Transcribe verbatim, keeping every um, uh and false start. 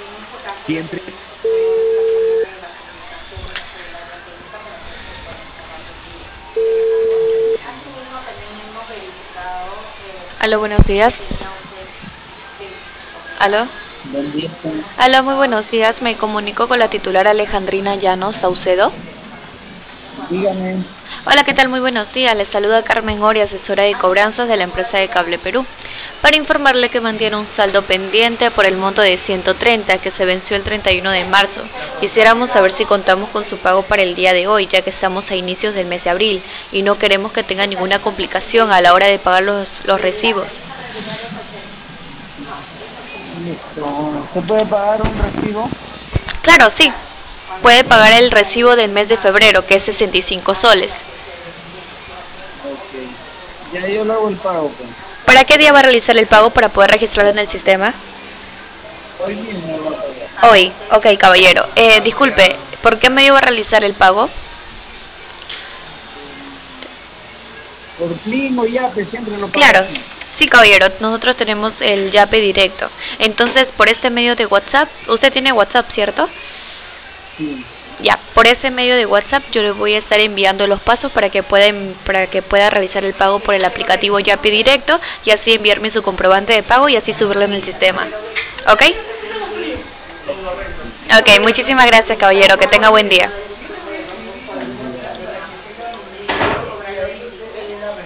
Siempre. Aló, buenos días. Aló. Buen día. Aló, muy buenos días. Me comunico con la titular Alejandrina Llanos Saucedo. Dígame. Hola, ¿qué tal? Muy buenos días. Les saluda Carmen Ori, asesora de cobranzas de la empresa de Cable Perú, para informarle que mantiene un saldo pendiente por el monto de ciento treinta que se venció el treinta y uno de marzo. Quisiéramos saber si contamos con su pago para el día de hoy, ya que estamos a inicios del mes de abril y no queremos que tenga ninguna complicación a la hora de pagar los, los recibos. Listo. ¿Se puede pagar un recibo? Claro, sí. Puede pagar el recibo del mes de febrero, que es sesenta y cinco soles. Ok. Ya yo le hago el pago, pues. ¿Para qué día va a realizar el pago para poder registrarlo en el sistema? Hoy mismo lo va a pagar. Hoy. Ok, caballero. Eh, disculpe, ¿por qué medio va a realizar el pago? Por Plin o Yape siempre lo pago Claro. así. Sí, caballero. Nosotros tenemos el Yape directo. Entonces, por este medio de WhatsApp, usted tiene WhatsApp, ¿cierto? Sí. Ya, por ese medio de WhatsApp yo le voy a estar enviando los pasos para que pueda, para que pueda realizar el pago por el aplicativo Yapi Directo y así enviarme su comprobante de pago y así subirlo en el sistema. ¿Ok? Ok, muchísimas gracias, caballero. Que tenga buen día.